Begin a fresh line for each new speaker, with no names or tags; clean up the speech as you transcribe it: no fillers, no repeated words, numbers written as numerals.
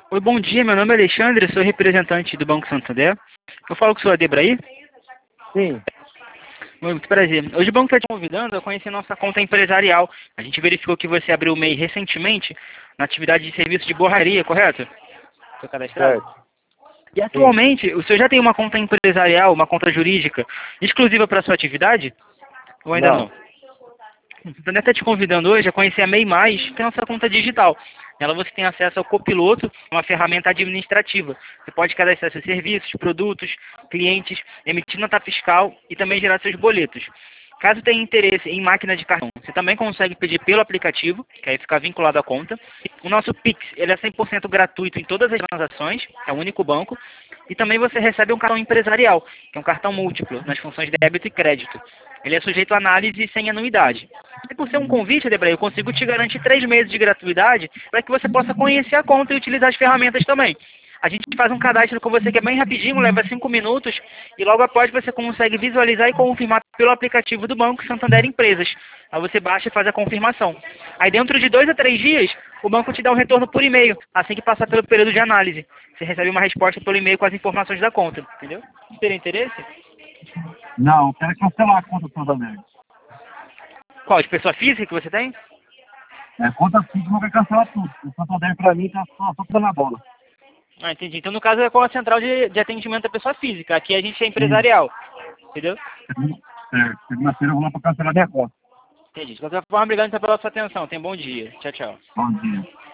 Oi, bom dia. Meu nome é Alexandre, sou representante do Banco Santander. Eu falo com o senhor Adebraí.
Sim,
Muito prazer. Hoje o banco está te convidando a conhecer nossa conta empresarial. A gente verificou que você abriu o MEI recentemente na atividade de serviço de borraria, correto? Foi cadastrado?
certo.
E
Sim.
atualmente, o senhor já tem uma conta empresarial, uma conta jurídica exclusiva para sua atividade? Ou ainda
Não.
não? O Santander está te convidando hoje a conhecer a MEI+, que é a nossa conta digital. Nela você tem acesso ao copiloto, uma ferramenta administrativa. Você pode cadastrar seus serviços, produtos, clientes, emitir nota fiscal e também gerar seus boletos. Caso tenha interesse em máquina de cartão, você também consegue pedir pelo aplicativo, que aí fica vinculado à conta. O nosso Pix, ele é 100% gratuito em todas as transações, é o único banco. E também você recebe um cartão empresarial, que é um cartão múltiplo, nas funções de débito e crédito. Ele é sujeito a análise sem anuidade. E por ser um convite, Debray, eu consigo te garantir 3 meses de gratuidade para que você possa conhecer a conta e utilizar as ferramentas também. A gente faz um cadastro com você que é bem rapidinho, leva 5 minutos, e logo após você consegue visualizar e confirmar pelo aplicativo do Banco Santander Empresas. Aí você baixa e faz a confirmação. Aí dentro de 2 a 3 dias, o banco te dá um retorno por e-mail, assim que passar pelo período de análise. Você recebe uma resposta pelo e-mail com as informações da conta, entendeu? Teria interesse?
Não, eu quero cancelar a conta do Santander.
Qual? De pessoa física que você tem?
Conta física, eu quero cancelar tudo. O Santander pra mim tá só dando a bola.
Ah, entendi. Então, no caso, é com a central de atendimento da pessoa física. Aqui a gente é
Sim.
empresarial. Entendeu?
Certo. Segunda-feira eu vou lá pra cancelar minha conta.
Entendi. De qualquer forma, obrigado então pela sua atenção. Tenha um bom dia. Tchau, tchau.
Bom dia.